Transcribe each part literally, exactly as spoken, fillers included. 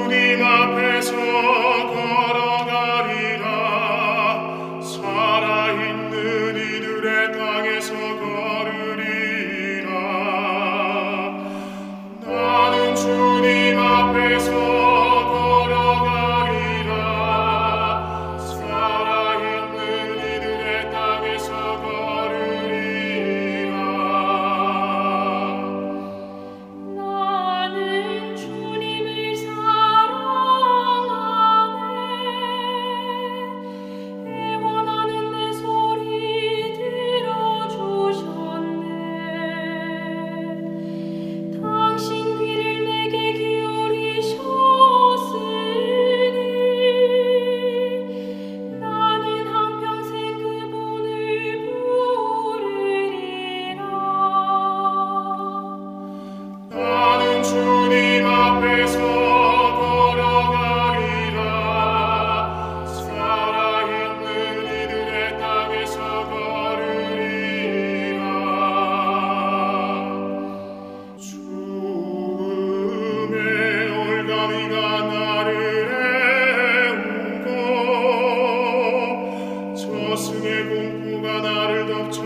주님 앞에서 걸어가리라. 살아있는 이들의 땅에서 걸으리라. 나는 주님 앞에서 걸어가리라. 살아있는 이들의 땅에서 걸으리라. 나는 주님을 사랑하네. 애원하는 내 소리 들어주셨네. 당신 귀를 내게 기울이셨으니 나는 한평생 그분을 부르리라. 나는 주님 앞에서 걸어가리라. 살아있는 이들의 땅에서 걸으리라. 죽음의 올가미가 나를 애우고 저승의 공포가 나를 덮쳐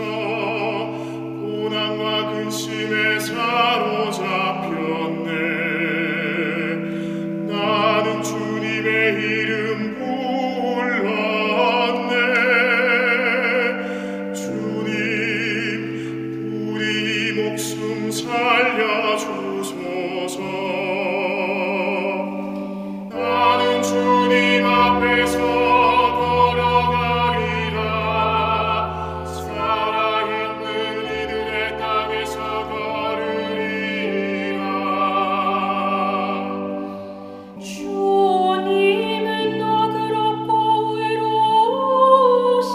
고난과 근심에 사로잡혔네. 나는 주님의 이름 불렀네. 주님, 부디 목숨 살려주소서. 나는 주님 앞에서 걸어가리라. 살아있는 이들의 땅에서 걸으리라. 주님은 너그럽고 의로우신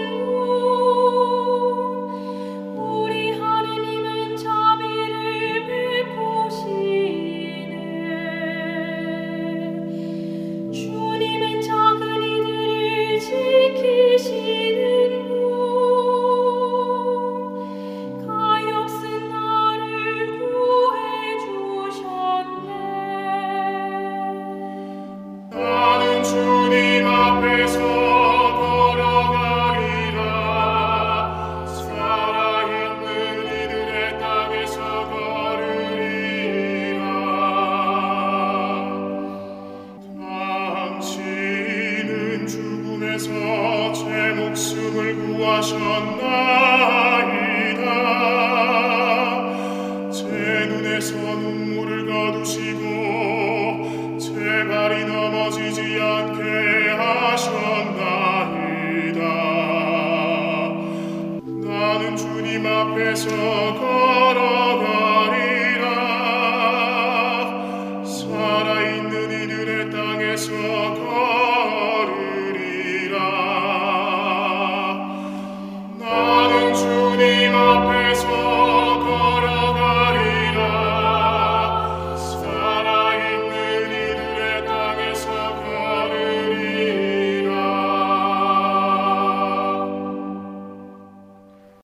분, 우리 하느님은 자비를 베푸시네. 주님은 작은 이들을 지키시는 분, 가엾은 나를 구해주셨네. 나는 주님 앞에서 걸어가리라. 살아있는 이들의 땅에서 걸으리라. 당신은 죽음에서 제 목숨을 구하셨나이다. 제 눈에서 눈물을 거두시고 제 발이 넘어지지 않게 하셨나이다. 나는 주님 앞에서 걸어